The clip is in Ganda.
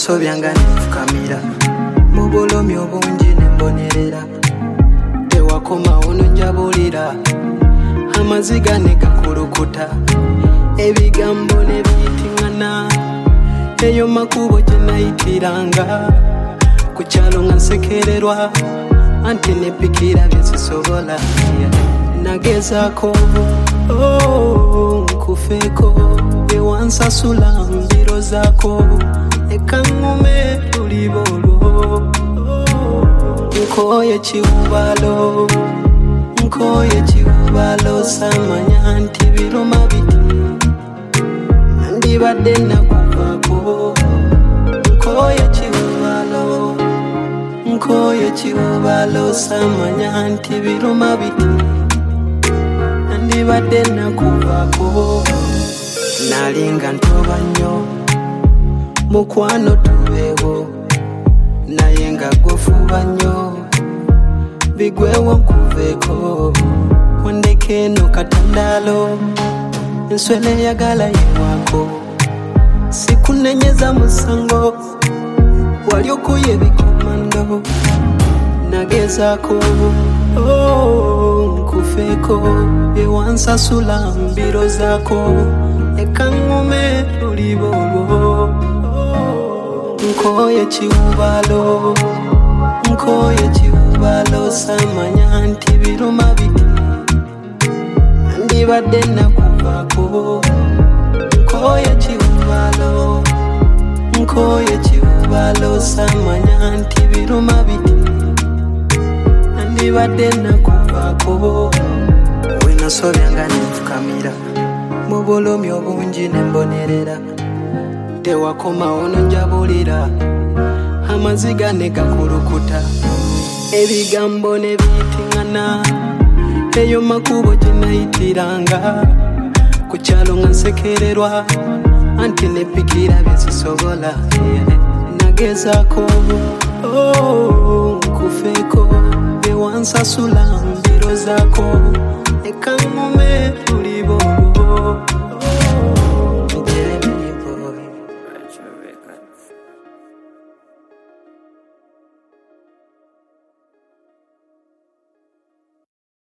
nasobyanga nenfukamira mu bulumi obungi nembonerera tewakomawo nonjabulira amaziga ne gakulukuta ebigambo ne biyitiŋŋana eyo makubo gye nayitiranga ku kyalo nga nsekererwa anti nepikira bye sisobola nagezaako nkufeeko ewansasula mbiro zaako ekaŋŋume tuliba olwo nkoye kiwubalo samanya nti biruma biti ndibadde nakuvaako nkoye kiwubalo samanya nti biruma biti ndibadde nakuvaako nalinga ntoba nnyo mukwano tubeewo naye nga gwofuba nnyo bigwewo nkuveeko wandeke eno katandalo enswele eyagala yewako sikunenyeza musango wali okuya ebikomando nagezaako nkufeeko ewansasula mbiro zaako ekaŋŋume tuliba olwo nkoye kiwubalo samanya nti biruma biti ndibadde nakuvaako nkoye kiwubalo samanya nti biruma biti ndibadde nakuvaako wenasobyanga nenfukamira mu bulumi obungi nembonerera tewakomawo nonjabulira amaziga ne gakulukuta ebigambo ne biyitiŋŋana eyo makubo gye nayitiranga ku kyalo nga nsekererwa anti nepikira bye sisobola nagezaako nkufeeko ewansasula mbiro zaako ekaŋŋume tuliba